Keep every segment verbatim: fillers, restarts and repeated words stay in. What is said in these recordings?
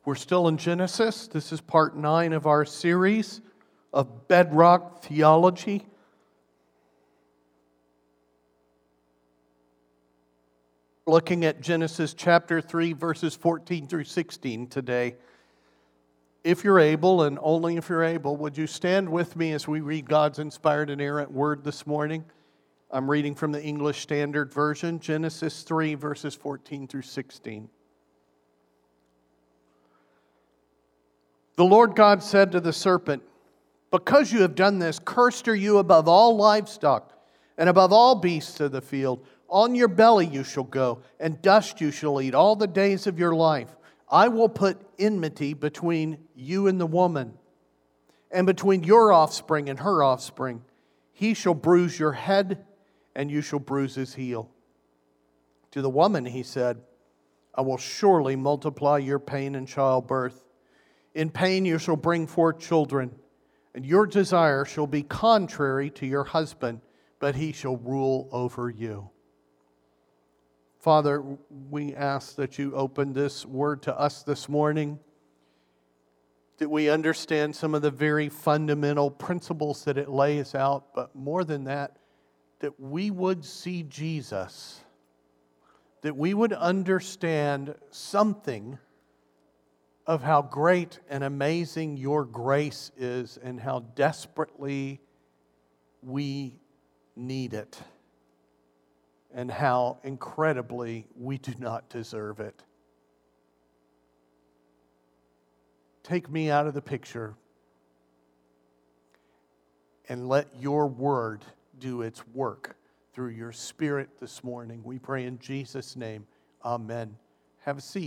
We're still in Genesis. This is part nine of our series of Bedrock Theology. Looking at Genesis chapter three, verses fourteen through sixteen today. If you're able, and only if you're able, would you stand with me as we read God's inspired and inerrant word this morning? I'm reading from the English Standard Version, Genesis three, verses fourteen through sixteen. The Lord God said to the serpent, "Because you have done this, cursed are you above all livestock and above all beasts of the field. On your belly you shall go, and dust you shall eat all the days of your life. I will put enmity between you and the woman, and between your offspring and her offspring. He shall bruise your head, and you shall bruise his heel." To the woman he said, "I will surely multiply your pain in childbirth. In pain you shall bring forth children, and your desire shall be contrary to your husband, but he shall rule over you." Father, we ask that you open this word to us this morning, that we understand some of the very fundamental principles that it lays out, but more than that, that we would see Jesus, that we would understand something of how great and amazing your grace is and how desperately we need it and how incredibly we do not deserve it. Take me out of the picture and let your word do its work through your Spirit this morning. We pray in Jesus' name. Amen. Have a seat.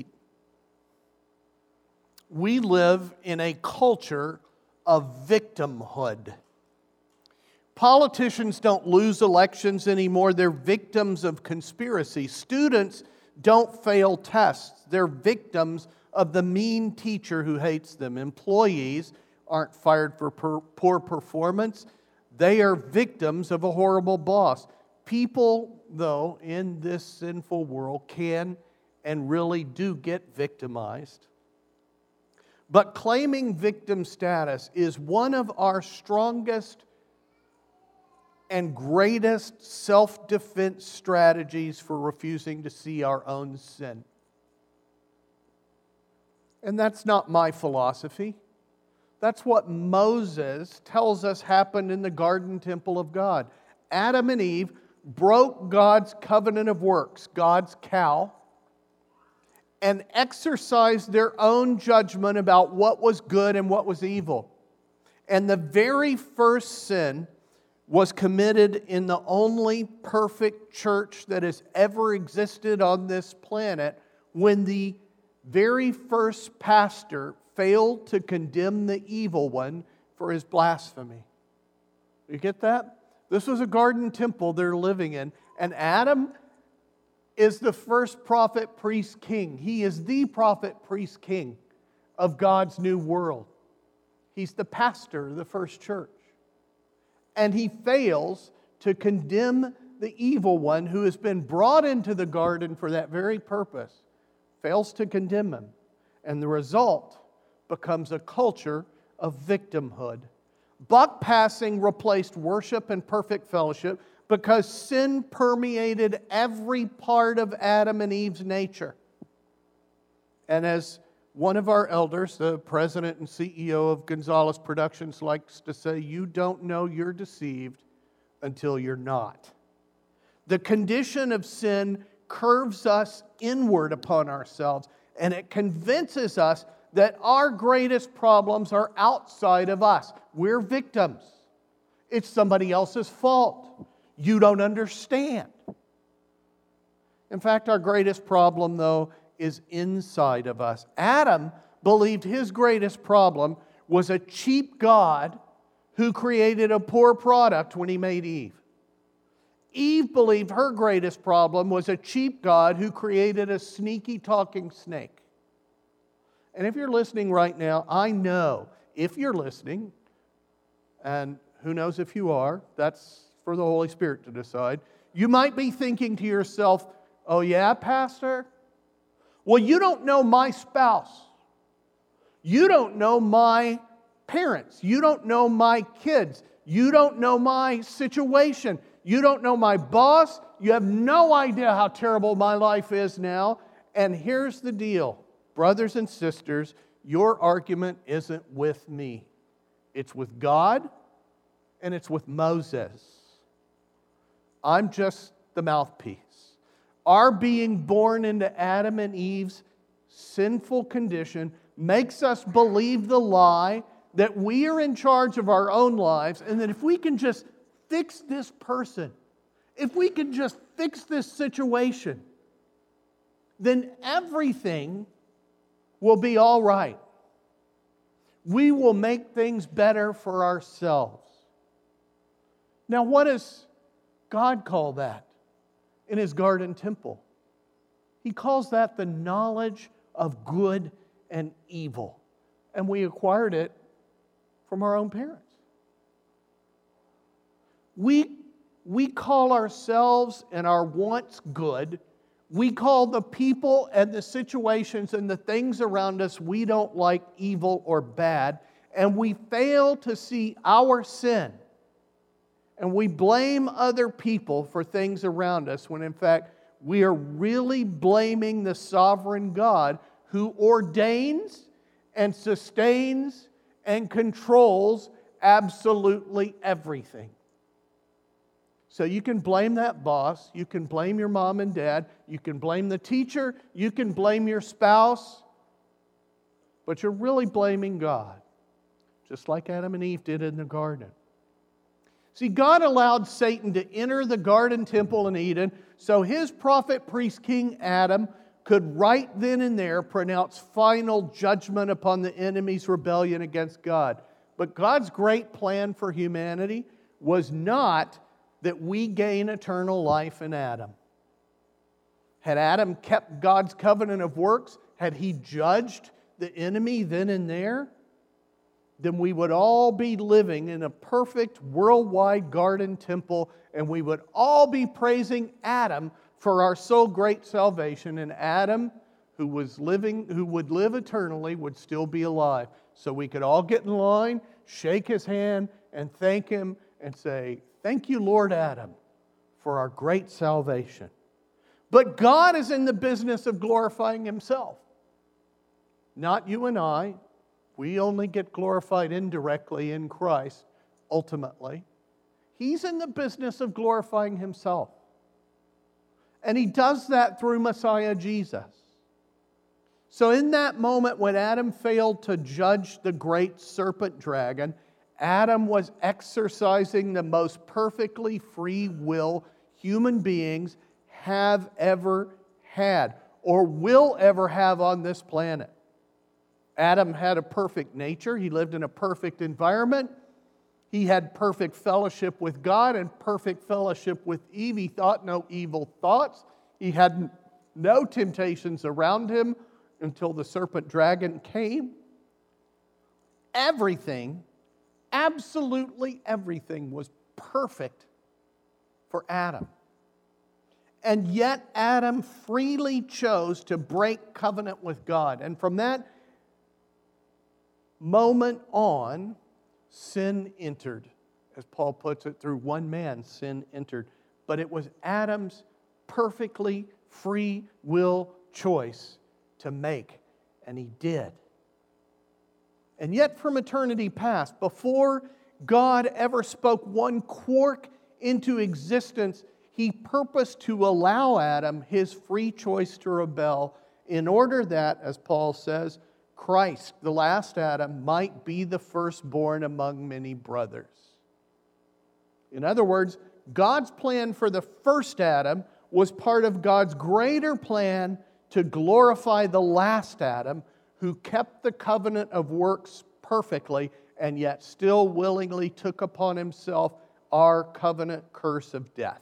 We live in a culture of victimhood. Politicians don't lose elections anymore. They're victims of conspiracy. Students don't fail tests. They're victims of the mean teacher who hates them. Employees aren't fired for poor performance. They are victims of a horrible boss. People, though, in this sinful world can and really do get victimized. But claiming victim status is one of our strongest and greatest self-defense strategies for refusing to see our own sin. And that's not my philosophy. That's what Moses tells us happened in the garden temple of God. Adam and Eve broke God's covenant of works, God's cow, and exercised their own judgment about what was good and what was evil. And the very first sin was committed in the only perfect church that has ever existed on this planet, when the very first pastor failed to condemn the evil one for his blasphemy. You get that? This was a garden temple they're living in, and Adam is the first prophet, priest, king. He is the prophet, priest, king of God's new world. He's the pastor of the first church. And he fails to condemn the evil one who has been brought into the garden for that very purpose. Fails to condemn him. And the result becomes a culture of victimhood. Buck passing replaced worship and perfect fellowship because sin permeated every part of Adam and Eve's nature. And as one of our elders, the president and C E O of Gonzalez Productions, likes to say, you don't know you're deceived until you're not. The condition of sin curves us inward upon ourselves, and it convinces us that our greatest problems are outside of us. We're victims. It's somebody else's fault. You don't understand. In fact, our greatest problem, though, is inside of us. Adam believed his greatest problem was a cheap God who created a poor product when he made Eve. Eve believed her greatest problem was a cheap God who created a sneaky talking snake. And if you're listening right now, I know if you're listening, and who knows if you are, that's for the Holy Spirit to decide. You might be thinking to yourself, oh yeah, Pastor? Well, you don't know my spouse. You don't know my parents. You don't know my kids. You don't know my situation. You don't know my boss. You have no idea how terrible my life is now. And here's the deal, brothers and sisters, your argument isn't with me. It's with God and it's with Moses. I'm just the mouthpiece. Our being born into Adam and Eve's sinful condition makes us believe the lie that we are in charge of our own lives and that if we can just fix this person, if we can just fix this situation, then everything will be all right. We will make things better for ourselves. Now, what does God call that in His garden temple? He calls that the knowledge of good and evil. And we acquired it from our own parents. We, we call ourselves and our wants good. We call the people and the situations and the things around us we don't like evil or bad. And we fail to see our sin. And we blame other people for things around us when in fact we are really blaming the sovereign God who ordains and sustains and controls absolutely everything. So you can blame that boss, you can blame your mom and dad, you can blame the teacher, you can blame your spouse, but you're really blaming God, just like Adam and Eve did in the garden. See, God allowed Satan to enter the garden temple in Eden so his prophet, priest, king Adam could right then and there pronounce final judgment upon the enemy's rebellion against God. But God's great plan for humanity was not that we gain eternal life in Adam. Had Adam kept God's covenant of works, had he judged the enemy then and there, then we would all be living in a perfect worldwide garden temple, and we would all be praising Adam for our so great salvation. And Adam, who was living, who would live eternally, would still be alive. So we could all get in line, shake his hand, and thank him, and say, "Thank you, Lord Adam, for our great salvation." But God is in the business of glorifying Himself. Not you and I. We only get glorified indirectly in Christ, ultimately. He's in the business of glorifying Himself. And He does that through Messiah Jesus. So in that moment when Adam failed to judge the great serpent dragon, Adam was exercising the most perfectly free will human beings have ever had or will ever have on this planet. Adam had a perfect nature. He lived in a perfect environment. He had perfect fellowship with God and perfect fellowship with Eve. He thought no evil thoughts. He had no temptations around him until the serpent dragon came. Everything, absolutely everything was perfect for Adam. And yet Adam freely chose to break covenant with God. And from that moment on, sin entered. As Paul puts it, through one man, sin entered. But it was Adam's perfectly free will choice to make, and he did. And yet from eternity past, before God ever spoke one quark into existence, He purposed to allow Adam his free choice to rebel in order that, as Paul says, Christ, the last Adam, might be the firstborn among many brothers. In other words, God's plan for the first Adam was part of God's greater plan to glorify the last Adam, who kept the covenant of works perfectly and yet still willingly took upon himself our covenant curse of death.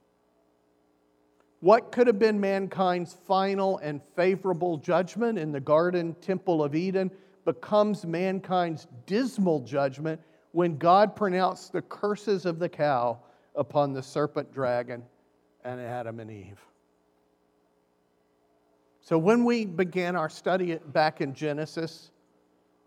What could have been mankind's final and favorable judgment in the garden temple of Eden becomes mankind's dismal judgment when God pronounced the curses of the cow upon the serpent dragon and Adam and Eve. So when we began our study back in Genesis,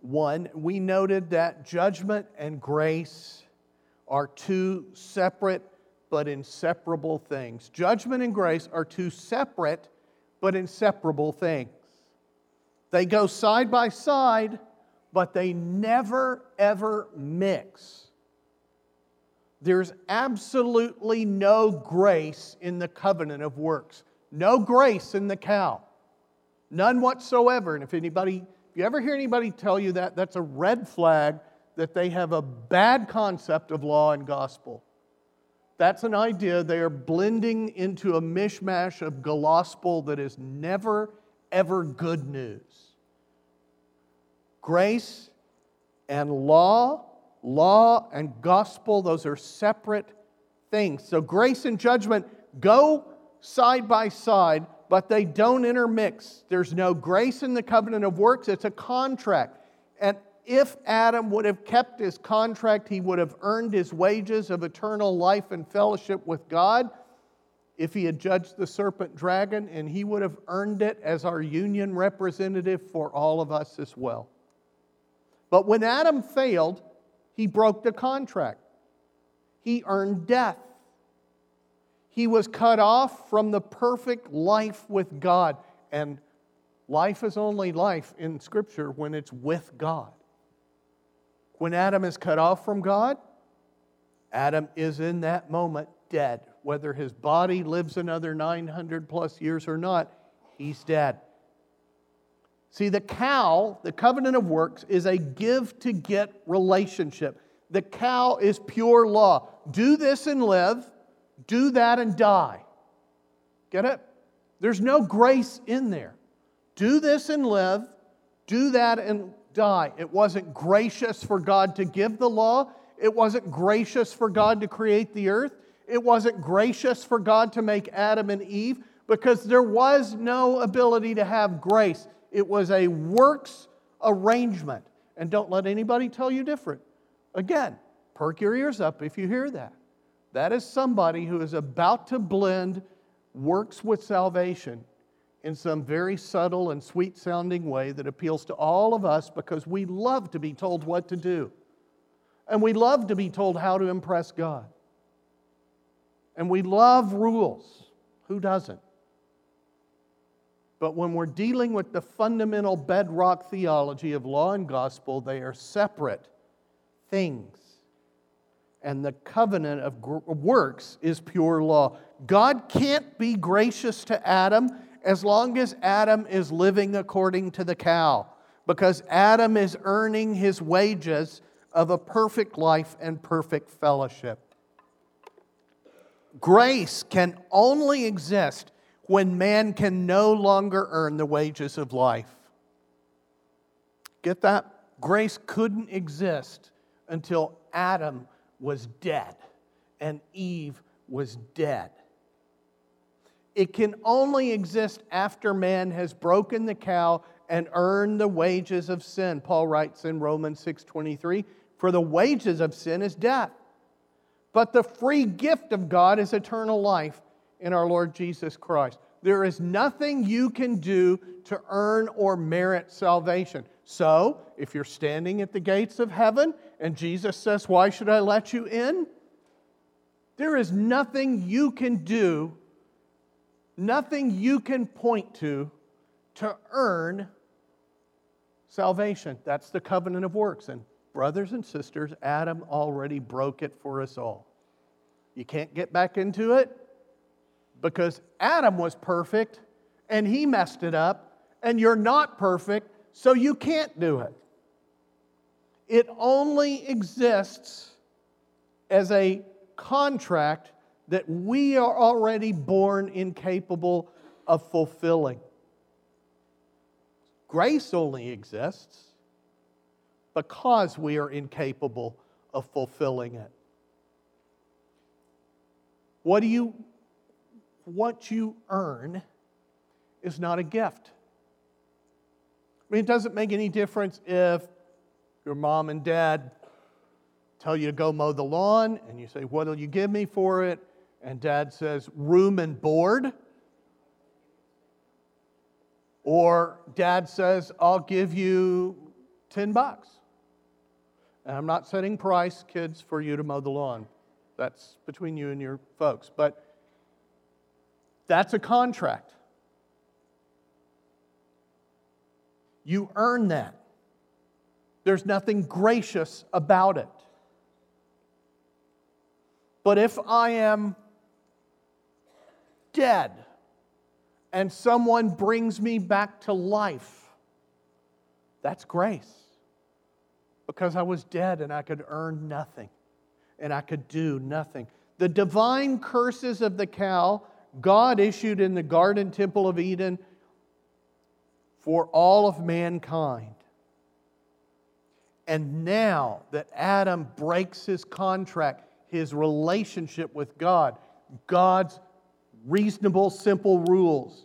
one, we noted that judgment and grace are two separate but inseparable things. Judgment and grace are two separate but inseparable things. They go side by side, but they never, ever mix. There's absolutely no grace in the covenant of works. No grace in the cow. None whatsoever. And if anybody, if you ever hear anybody tell you that, that's a red flag that they have a bad concept of law and gospel. That's an idea they are blending into a mishmash of gospel that is never, ever good news. Grace and law, law and gospel, those are separate things. So grace and judgment go side by side, but they don't intermix. There's no grace in the covenant of works. It's a contract. And if Adam would have kept his contract, he would have earned his wages of eternal life and fellowship with God. If he had judged the serpent dragon, and he would have earned it as our union representative for all of us as well. But when Adam failed, he broke the contract. He earned death. He was cut off from the perfect life with God. And life is only life in Scripture when it's with God. When Adam is cut off from God, Adam is in that moment dead. Whether his body lives another nine hundred plus years or not, he's dead. See, the cow, the covenant of works, is a give-to-get relationship. The cow is pure law. Do this and live. Do that and die. Get it? There's no grace in there. Do this and live. Do that and die. It wasn't gracious for God to give the law. It wasn't gracious for God to create the earth. It wasn't gracious for God to make Adam and Eve because there was no ability to have grace. It was a works arrangement. And don't let anybody tell you different. Again, perk your ears up if you hear that. That is somebody who is about to blend works with salvation in some very subtle and sweet-sounding way that appeals to all of us because we love to be told what to do. And we love to be told how to impress God. And we love rules. Who doesn't? But when we're dealing with the fundamental bedrock theology of law and gospel, they are separate things. And the covenant of works is pure law. God can't be gracious to Adam as long as Adam is living according to the cow, because Adam is earning his wages of a perfect life and perfect fellowship. Grace can only exist when man can no longer earn the wages of life. Get that? Grace couldn't exist until Adam was dead and Eve was dead. It can only exist after man has broken the cow and earned the wages of sin. Paul writes in Romans six twenty-three, "For the wages of sin is death, but the free gift of God is eternal life in our Lord Jesus Christ." There is nothing you can do to earn or merit salvation. So, if you're standing at the gates of heaven and Jesus says, "Why should I let you in?" There is nothing you can do, nothing you can point to to earn salvation. That's the covenant of works. And brothers and sisters, Adam already broke it for us all. You can't get back into it because Adam was perfect and he messed it up, and you're not perfect, so you can't do it. It only exists as a contract that we are already born incapable of fulfilling. Grace only exists because we are incapable of fulfilling it. What do you, what you earn is not a gift. I mean, it doesn't make any difference if your mom and dad tell you to go mow the lawn, and you say, "What will you give me for it?" And dad says, "Room and board." Or dad says, "I'll give you Ten bucks. And I'm not setting price, kids, for you to mow the lawn. That's between you and your folks. But that's a contract. You earn that. There's nothing gracious about it. But if I am dead and someone brings me back to life, that's grace. Because I was dead and I could earn nothing and I could do nothing. The divine curses of the cow God issued in the garden temple of Eden for all of mankind. And now that Adam breaks his contract, his relationship with God, God's reasonable, simple rules,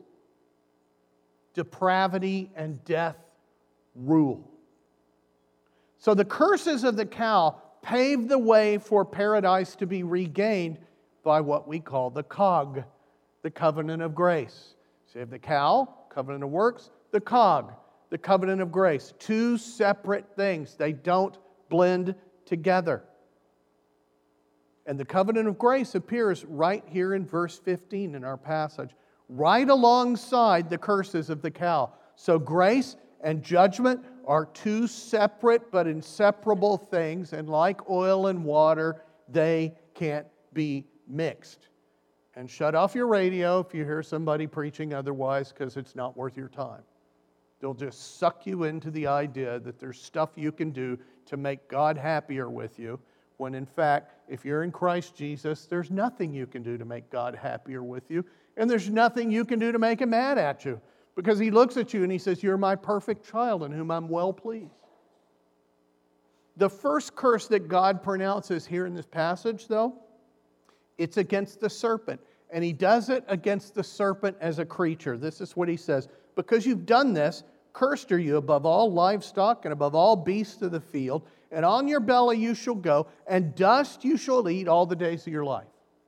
depravity and death rule. So the curses of the cow paved the way for paradise to be regained by what we call the cog, the covenant of grace. So you have the cow, covenant of works, the cog, the covenant of grace. Two separate things. They don't blend together. And the covenant of grace appears right here in verse fifteen in our passage, right alongside the curses of the cow. So grace and judgment are two separate but inseparable things, and like oil and water, they can't be mixed. And shut off your radio if you hear somebody preaching otherwise, because it's not worth your time. They'll just suck you into the idea that there's stuff you can do to make God happier with you, when in fact, if you're in Christ Jesus, there's nothing you can do to make God happier with you, and there's nothing you can do to make Him mad at you, because He looks at you and He says, "You're my perfect child in whom I'm well pleased." The first curse that God pronounces here in this passage, though, it's against the serpent. And He does it against the serpent as a creature. This is what He says: "Because you've done this, cursed are you above all livestock and above all beasts of the field, and on your belly you shall go, and dust you shall eat all the days of your life."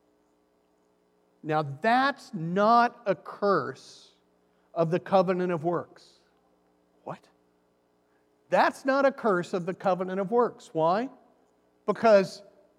Now that's not a curse of the covenant of works. What? That's not a curse of the covenant of works. Why? Because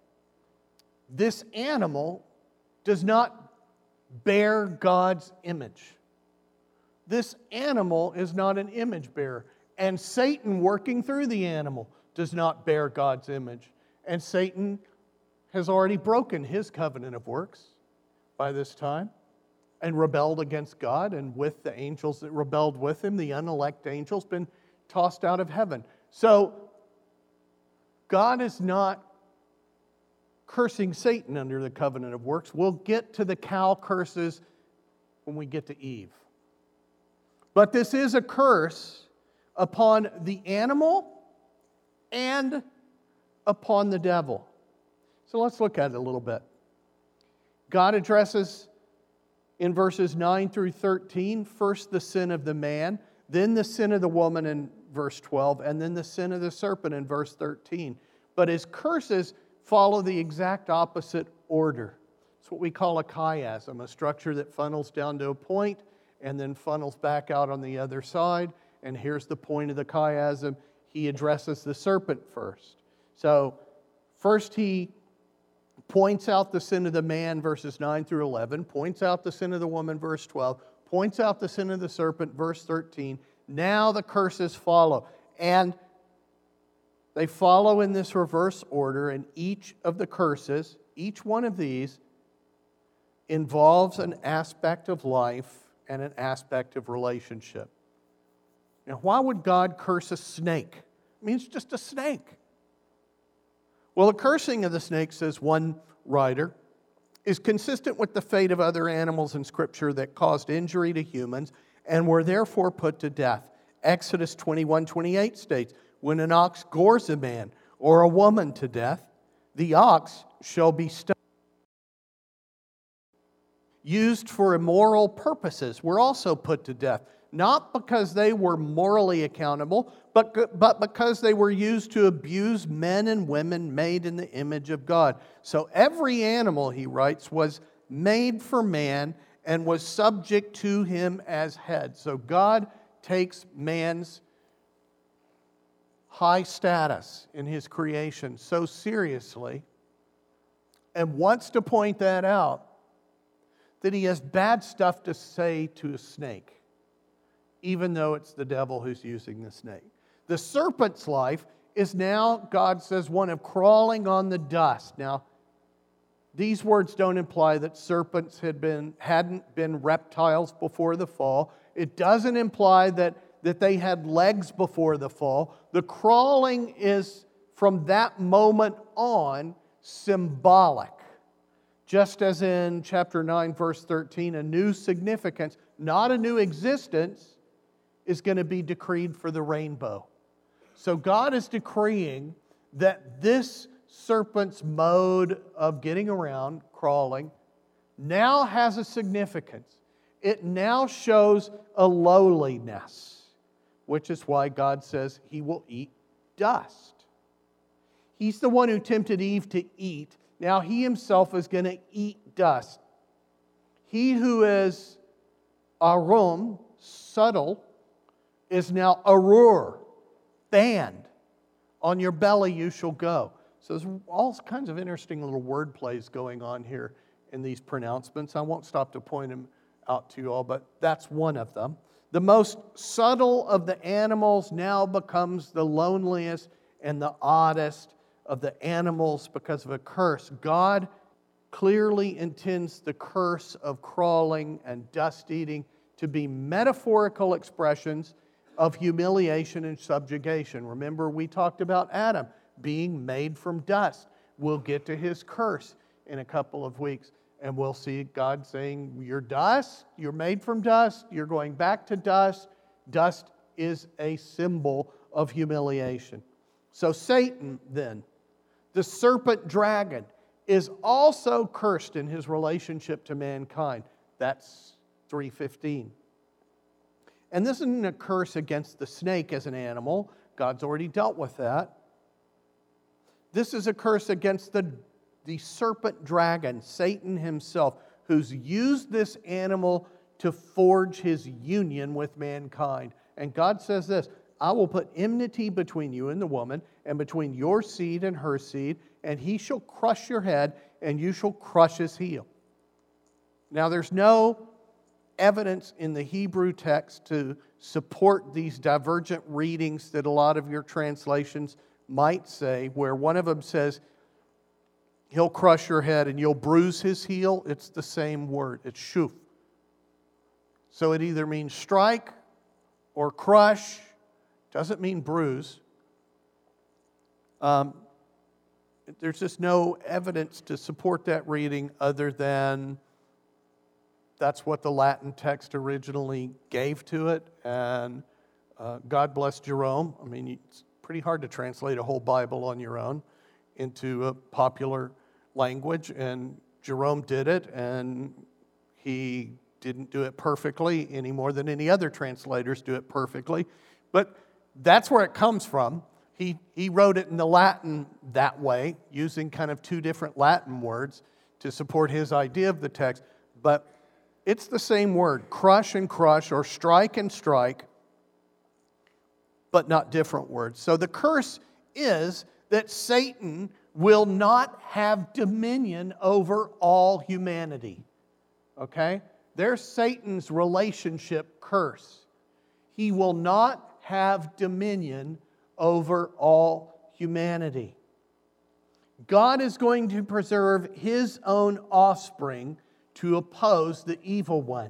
this animal does not bear God's image. This animal is not an image bearer. And Satan, working through the animal, does not bear God's image. And Satan has already broken his covenant of works by this time and rebelled against God, and with the angels that rebelled with him, the unelect angels, been tossed out of heaven. So God is not cursing Satan under the covenant of works. We'll get to the cow curses when we get to Eve. But this is a curse upon the animal and upon the devil. So let's look at it a little bit. God addresses in verses nine through thirteen, first the sin of the man, then the sin of the woman in verse twelve, and then the sin of the serpent in verse thirteen. But his curses follow the exact opposite order. It's what we call a chiasm, a structure that funnels down to a point and then funnels back out on the other side. And here's the point of the chiasm. He addresses the serpent first. So first he points out the sin of the man, verses nine through eleven, points out the sin of the woman, verse twelve, points out the sin of the serpent, verse thirteen. Now the curses follow. And they follow in this reverse order, and each of the curses, each one of these, involves an aspect of life and an aspect of relationship. Now, why would God curse a snake? I mean, it's just a snake. Well, the cursing of the snake, says one writer, is consistent with the fate of other animals in Scripture that caused injury to humans and were therefore put to death. Exodus twenty-one twenty-eight states, "When an ox gores a man or a woman to death, the ox shall be stoned." Used for immoral purposes were also put to death, not because they were morally accountable, but, but because they were used to abuse men and women made in the image of God. So every animal, he writes, was made for man and was subject to him as head. So God takes man's high status in his creation so seriously and wants to point that out, that he has bad stuff to say to a snake, even though it's the devil who's using the snake. The serpent's life is now, God says, one of crawling on the dust. Now, these words don't imply that serpents had been, hadn't been reptiles before the fall. It doesn't imply that, that they had legs before the fall. The crawling is, from that moment on, symbolic. Just as in chapter nine, verse thirteen, a new significance, not a new existence, is going to be decreed for the rainbow. So God is decreeing that this serpent's mode of getting around, crawling, now has a significance. It now shows a lowliness, which is why God says he will eat dust. He's the one who tempted Eve to eat. Now he himself is going to eat dust. He who is arum, subtle, is now arur, banned. On your belly you shall go. So there's all kinds of interesting little word plays going on here in these pronouncements. I won't stop to point them out to you all, but that's one of them. The most subtle of the animals now becomes the loneliest and the oddest of the animals because of a curse. God clearly intends the curse of crawling and dust eating to be metaphorical expressions of humiliation and subjugation. Remember, we talked about Adam being made from dust. We'll get to his curse in a couple of weeks, and we'll see God saying, you're dust, you're made from dust, you're going back to dust. Dust is a symbol of humiliation. So Satan, then, the serpent dragon, is also cursed in his relationship to mankind. That's three fifteen. And this isn't a curse against the snake as an animal. God's already dealt with that. This is a curse against the, the serpent dragon, Satan himself, who's used this animal to forge his union with mankind. And God says this, I will put enmity between you and the woman, and between your seed and her seed, and he shall crush your head, and you shall crush his heel. Now, there's no evidence in the Hebrew text to support these divergent readings that a lot of your translations might say, where one of them says, he'll crush your head and you'll bruise his heel. It's the same word. It's shuf. So it either means strike or crush. Doesn't mean bruise. Um, there's just no evidence to support that reading other than that's what the Latin text originally gave to it. And uh, God bless Jerome. I mean, it's pretty hard to translate a whole Bible on your own into a popular language. And Jerome did it, and he didn't do it perfectly any more than any other translators do it perfectly. But that's where it comes from. He, he wrote it in the Latin that way, using kind of two different Latin words to support his idea of the text. But it's the same word, crush and crush, or strike and strike, but not different words. So the curse is that Satan will not have dominion over all humanity. Okay? There's Satan's relationship curse. He will not have dominion over all humanity. God is going to preserve his own offspring to oppose the evil one.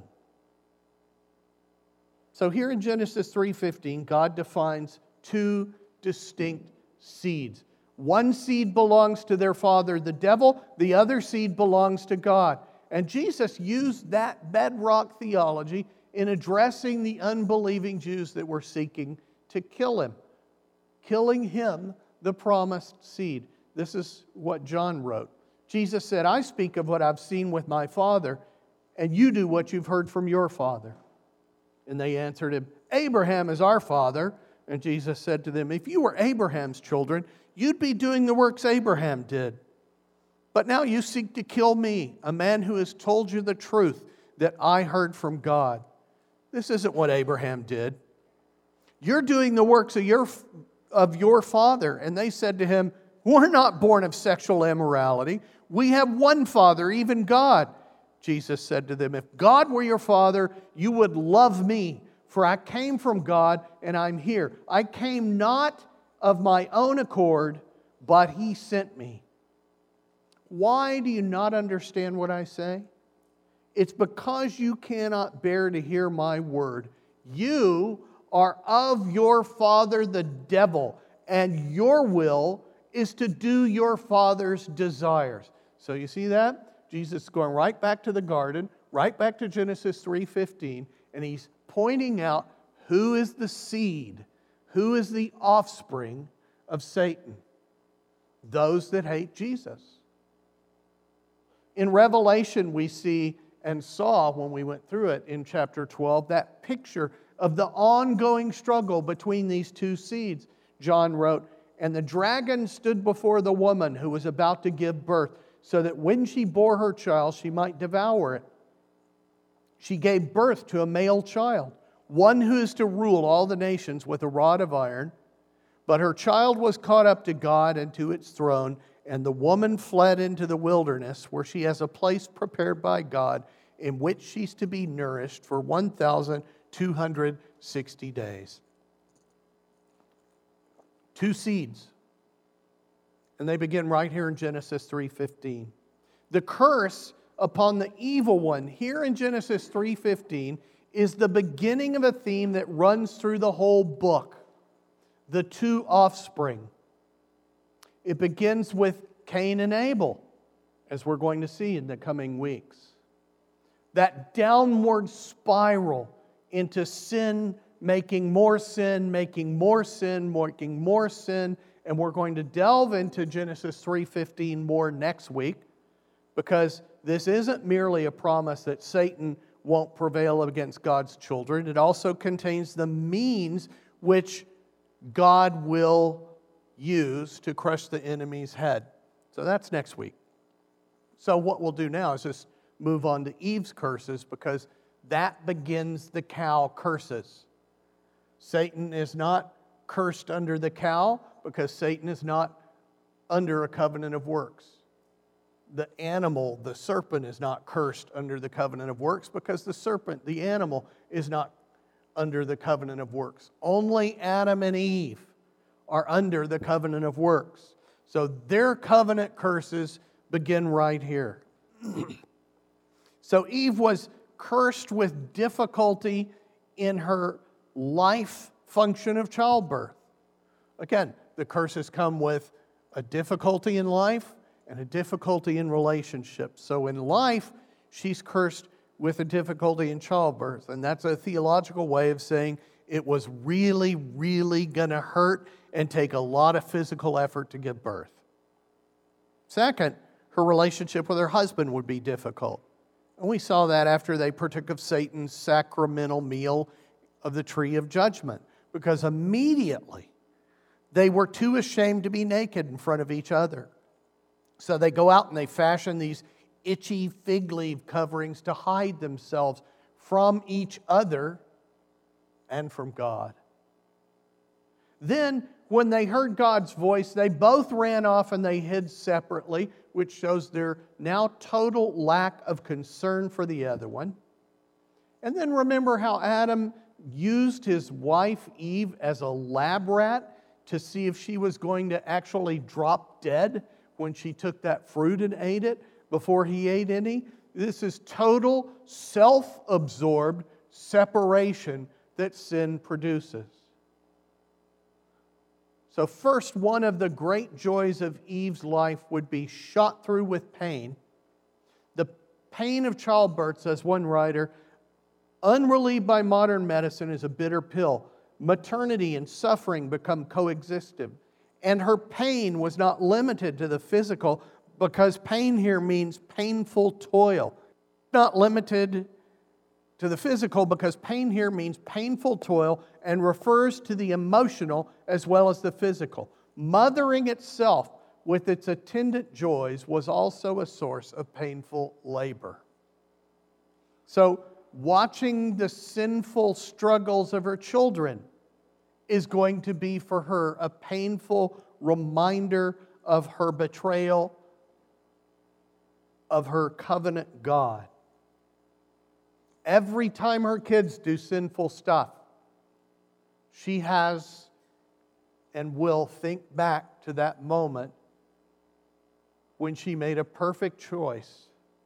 So here in Genesis three fifteen, God defines two distinct seeds. One seed belongs to their father, the devil. The other seed belongs to God. And Jesus used that bedrock theology in addressing the unbelieving Jews that were seeking to kill him. Killing him, the promised seed. This is what John wrote. Jesus said, I speak of what I've seen with my Father, and you do what you've heard from your father. And they answered him, Abraham is our father. And Jesus said to them, if you were Abraham's children, you'd be doing the works Abraham did. But now you seek to kill me, a man who has told you the truth that I heard from God. This isn't what Abraham did. You're doing the works of your of your father? And they said to him, we're not born of sexual immorality. We have one Father, even God. Jesus said to them, if God were your Father, you would love me, for I came from God and I'm here. I came not of my own accord, but He sent me. Why do you not understand what I say? It's because you cannot bear to hear my word. You are of your father the devil, and your will is to do your father's desires. So you see that? Jesus is going right back to the garden, right back to Genesis three fifteen, and He's pointing out who is the seed, who is the offspring of Satan. Those that hate Jesus. In Revelation, we see and saw when we went through it in chapter twelve, that picture of the ongoing struggle between these two seeds. John wrote, and the dragon stood before the woman who was about to give birth, so that when she bore her child, she might devour it. She gave birth to a male child, one who is to rule all the nations with a rod of iron. But her child was caught up to God and to its throne, and the woman fled into the wilderness, where she has a place prepared by God, in which she's to be nourished for one thousand two hundred sixty days. Two seeds. And they begin right here in Genesis three fifteen. The curse upon the evil one here in Genesis three fifteen is the beginning of a theme that runs through the whole book. The two offspring. It begins with Cain and Abel, as we're going to see in the coming weeks. That downward spiral into sin, making more sin, making more sin, making more sin. And we're going to delve into Genesis three fifteen more next week, because this isn't merely a promise that Satan won't prevail against God's children. It also contains the means which God will use to crush the enemy's head. So that's next week. So what we'll do now is just move on to Eve's curses, because that begins the cow curses. Satan is not cursed under the cow, because Satan is not under a covenant of works. The animal, the serpent, is not cursed under the covenant of works, because the serpent, the animal, is not under the covenant of works. Only Adam and Eve are under the covenant of works. So their covenant curses begin right here. So Eve was cursed with difficulty in her life function of childbirth. Again, the curses come with a difficulty in life and a difficulty in relationships. So in life, she's cursed with a difficulty in childbirth. And that's a theological way of saying it was really, really going to hurt and take a lot of physical effort to give birth. Second, her relationship with her husband would be difficult. And we saw that after they partook of Satan's sacramental meal of the tree of judgment, because immediately they were too ashamed to be naked in front of each other. So they go out and they fashion these itchy fig leaf coverings to hide themselves from each other and from God. Then, when they heard God's voice, they both ran off and they hid separately, which shows their now total lack of concern for the other one. And then remember how Adam used his wife Eve as a lab rat to see if she was going to actually drop dead when she took that fruit and ate it before he ate any. This is total self-absorbed separation that sin produces. So first, one of the great joys of Eve's life would be shot through with pain. The pain of childbirth, says one writer, unrelieved by modern medicine, is a bitter pill. Maternity and suffering become coexistent. And her pain was not limited to the physical, because pain here means painful toil. Not limited to the physical, because pain here means painful toil and refers to the emotional as well as the physical. Mothering itself with its attendant joys was also a source of painful labor. So, watching the sinful struggles of her children is going to be for her a painful reminder of her betrayal of her covenant God. Every time her kids do sinful stuff, she has and will think back to that moment when she made a perfect choice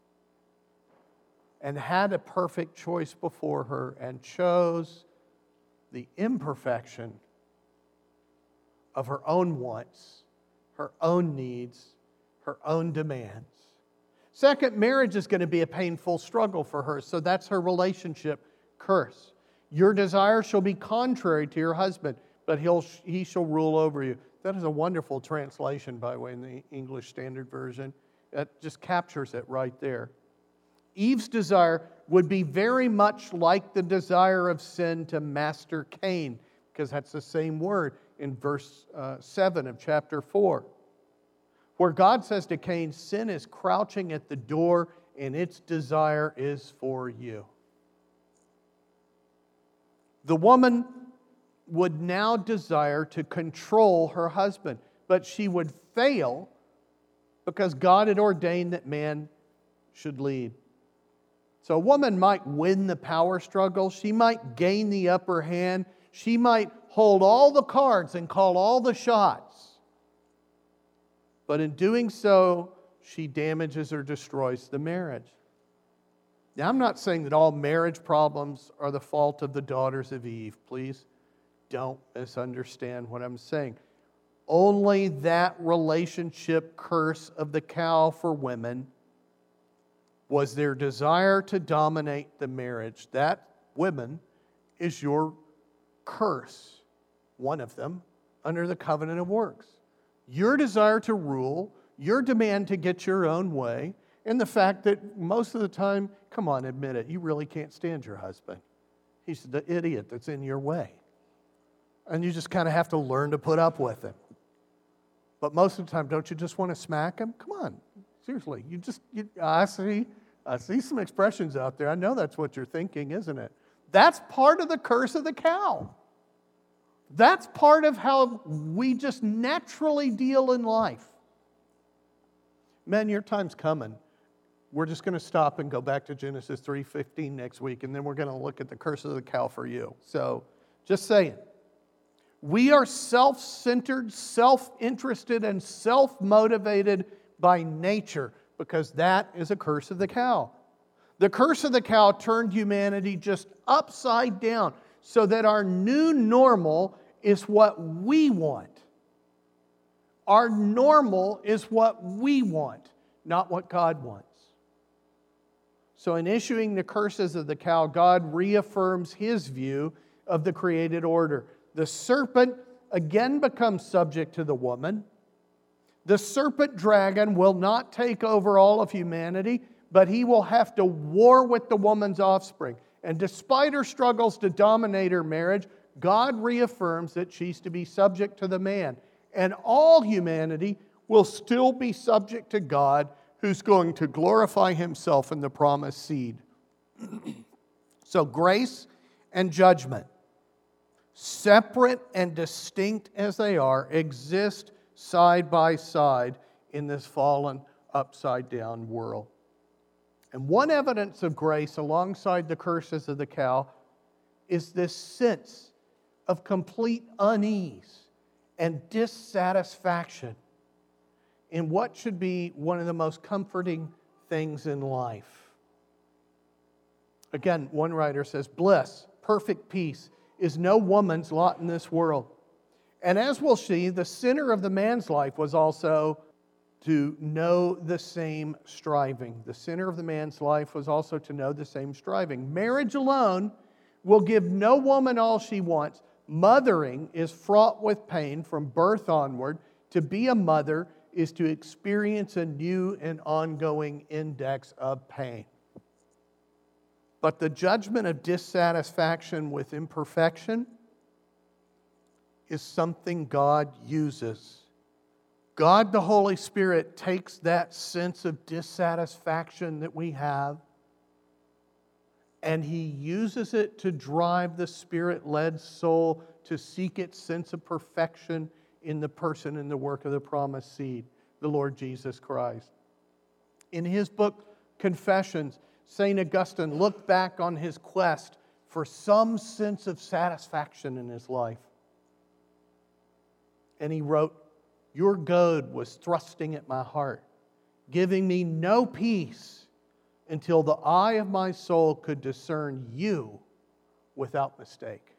and had a perfect choice before her and chose the imperfection of her own wants, her own needs, her own demands. Second, marriage is going to be a painful struggle for her, so that's her relationship curse. Your desire shall be contrary to your husband, but he'll, he shall rule over you. That is a wonderful translation, by the way, in the English Standard Version. That just captures it right there. Eve's desire would be very much like the desire of sin to master Cain, because that's the same word in verse uh, seven of chapter four, where God says to Cain, sin is crouching at the door and its desire is for you. The woman would now desire to control her husband, but she would fail because God had ordained that man should lead. So a woman might win the power struggle. She might gain the upper hand. She might hold all the cards and call all the shots. But in doing so, she damages or destroys the marriage. Now, I'm not saying that all marriage problems are the fault of the daughters of Eve. Please don't misunderstand what I'm saying. Only that relationship curse of the cow for women was their desire to dominate the marriage. That, women, is your curse, one of them, under the covenant of works. Your desire to rule, your demand to get your own way, and the fact that most of the time, come on, admit it, you really can't stand your husband. He's the idiot that's in your way. And you just kind of have to learn to put up with him. But most of the time, don't you just want to smack him? Come on, seriously. You just, you, I see, I see some expressions out there. I know that's what you're thinking, isn't it? That's part of the curse of the cow. That's part of how we just naturally deal in life. Men, your time's coming. We're just going to stop and go back to Genesis three fifteen next week, and then we're going to look at the curse of the cow for you. So, just saying. We are self-centered, self-interested, and self-motivated by nature because that is a curse of the cow. The curse of the cow turned humanity just upside down so that our new normal is what we want. Our normal is what we want, not what God wants. So in issuing the curses of the cow, God reaffirms His view of the created order. The serpent again becomes subject to the woman. The serpent dragon will not take over all of humanity, but he will have to war with the woman's offspring. And despite her struggles to dominate her marriage, God reaffirms that she's to be subject to the man. And all humanity will still be subject to God, who's going to glorify Himself in the promised seed. So grace and judgment, separate and distinct as they are, exist side by side in this fallen, upside-down world. And one evidence of grace alongside the curses of the cow is this sense of complete unease and dissatisfaction in what should be one of the most comforting things in life. Again, one writer says, bliss, perfect peace, is no woman's lot in this world. And as we'll see, the center of the man's life was also to know the same striving. The center of the man's life was also to know the same striving. Marriage alone will give no woman all she wants. Mothering is fraught with pain from birth onward. To be a mother is to experience a new and ongoing index of pain. But the judgment of dissatisfaction with imperfection is something God uses. God, the Holy Spirit, takes that sense of dissatisfaction that we have and He uses it to drive the Spirit-led soul to seek its sense of perfection in the person and the work of the promised seed, the Lord Jesus Christ. In his book, Confessions, Saint Augustine looked back on his quest for some sense of satisfaction in his life. And he wrote, "Your goad was thrusting at my heart, giving me no peace until the eye of my soul could discern you without mistake."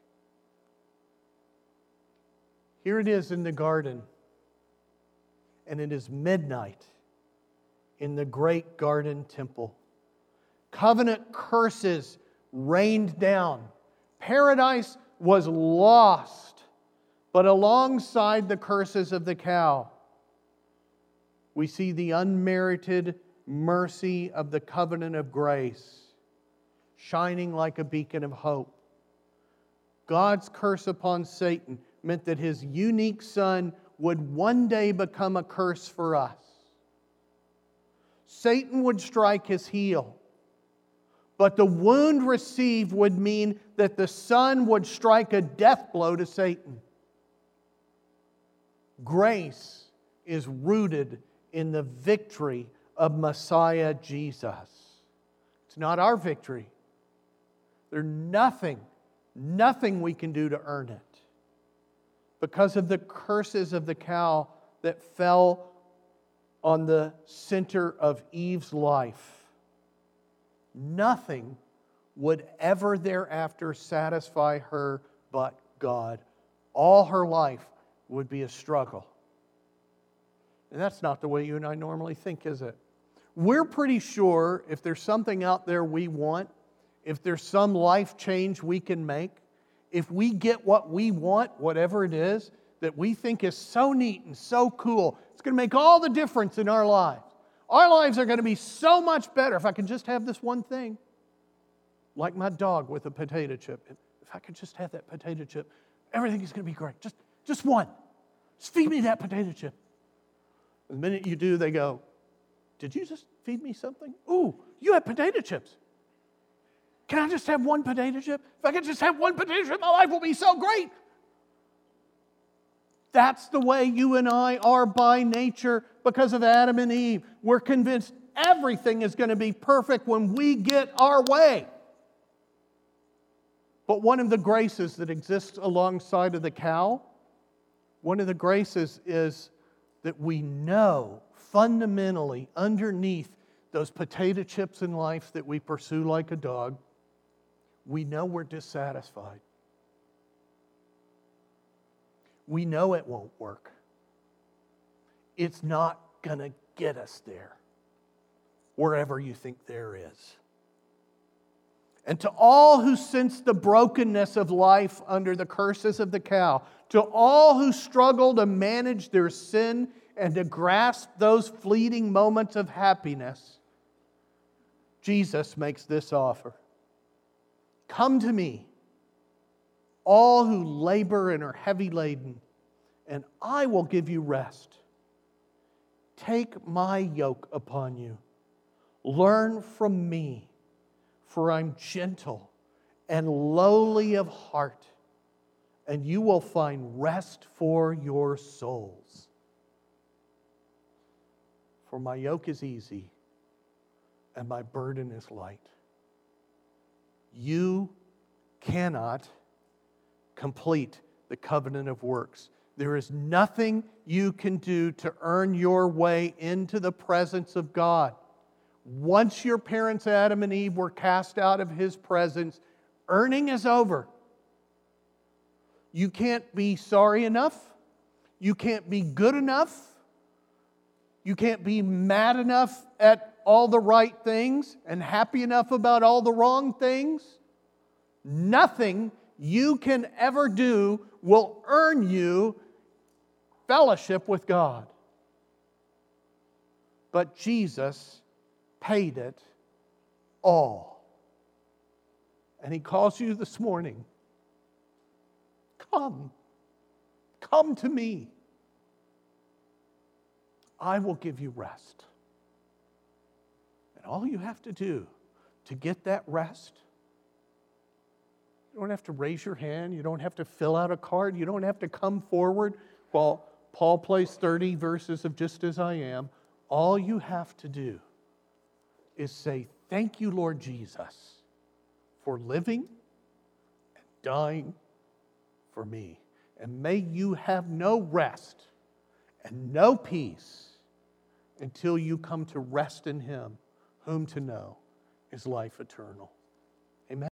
Here it is in the garden, and it is midnight in the great garden temple. Covenant curses rained down. Paradise was lost, but alongside the curses of the cow, we see the unmerited mercy of the covenant of grace shining like a beacon of hope. God's curse upon Satan meant that his unique son would one day become a curse for us. Satan would strike his heel, but the wound received would mean that the son would strike a death blow to Satan. Grace is rooted in the victory of Messiah Jesus. It's not our victory. There's nothing, nothing we can do to earn it. Because of the curses of the cow that fell on the center of Eve's life, nothing would ever thereafter satisfy her but God. All her life would be a struggle. And that's not the way you and I normally think, is it? We're pretty sure if there's something out there we want, if there's some life change we can make, if we get what we want, whatever it is, that we think is so neat and so cool, it's going to make all the difference in our lives. Our lives are going to be so much better if I can just have this one thing. Like my dog with a potato chip. If I could just have that potato chip, everything is going to be great. Just, just one. Just feed me that potato chip. The minute you do, they go, "Did you just feed me something? Ooh, you have potato chips. Can I just have one potato chip? If I could just have one potato chip, my life will be so great." That's the way you and I are by nature because of Adam and Eve. We're convinced everything is going to be perfect when we get our way. But one of the graces that exists alongside of the cow, one of the graces is that we know fundamentally underneath those potato chips in life that we pursue like a dog, we know we're dissatisfied. We know it won't work. It's not going to get us there, wherever you think there is. And to all who sense the brokenness of life under the curses of the cow, to all who struggle to manage their sin and to grasp those fleeting moments of happiness, Jesus makes this offer. "Come to me, all who labor and are heavy laden, and I will give you rest. Take my yoke upon you. Learn from me, for I'm gentle and lowly of heart, and you will find rest for your souls. For my yoke is easy, and my burden is light." You cannot complete the covenant of works. There is nothing you can do to earn your way into the presence of God. Once your parents Adam and Eve were cast out of His presence, earning is over. You can't be sorry enough. You can't be good enough. You can't be mad enough at all the right things and happy enough about all the wrong things. Nothing you can ever do will earn you fellowship with God. But Jesus paid it all. And He calls you this morning. Come. Come to me. I will give you rest. And all you have to do to get that rest You don't have to raise your hand. You don't have to fill out a card. You don't have to come forward while Paul plays thirty verses of Just As I Am. All you have to do is say, thank you, Lord Jesus, for living and dying for me. And may you have no rest and no peace until you come to rest in Him, whom to know is life eternal. Amen.